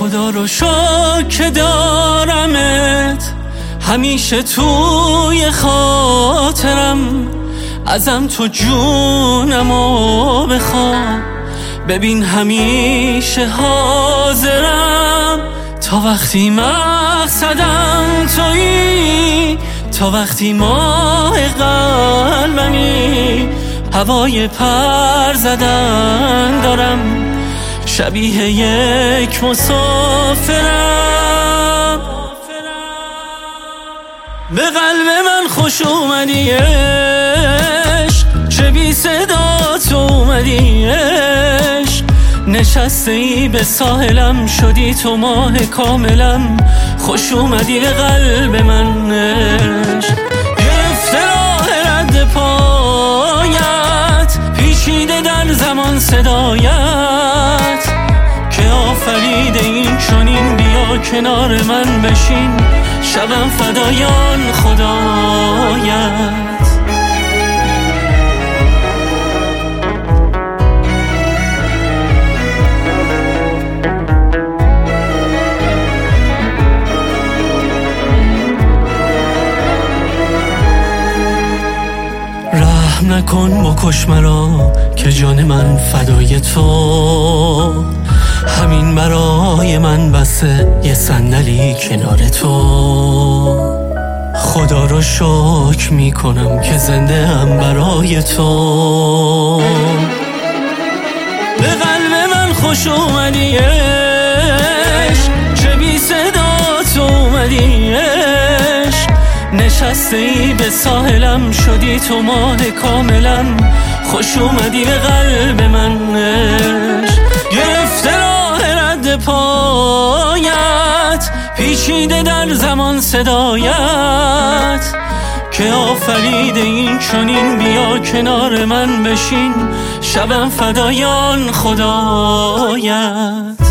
خدا رو شکر دارمت همیشه توی خاطرم، ازم تو جونمو بخوا، ببین همیشه حاضرم. تا وقتی مقصدم تویی، تا وقتی ماه قلبمی، هوای پر زدن دارم، شبیه یک مسافرم. به قلب من خوش اومدی عشق، چه بی صدا تو اومدی عشق، نشسته ای به ساحلم، شدی تو ماه کاملم، خوش اومدی به قلب من عشق. گرفته راه رد پایت، پیچیده در زمان صدایت، که آفریده این چنین، بیا کنار من بشین، شبم فدایان خدایت. رحم نکن بکش مرا که جان من فدای تو، همین برای من بسه یه صندلی کنار تو. خدا رو شکر میکنم که زنده هم برای تو. به قلب من خوش اومدی عشق، چه بی صدا تو اومدی عشق، نشسته ای به ساحلم، شدی تو ماه کاملم، خوش اومدی به قلب من عشق. گرفته راه رد پایت، پیچیده در زمان صدایت، که آفریده این چنین، بیا کنار من بشین، شبم فدایان خدایت.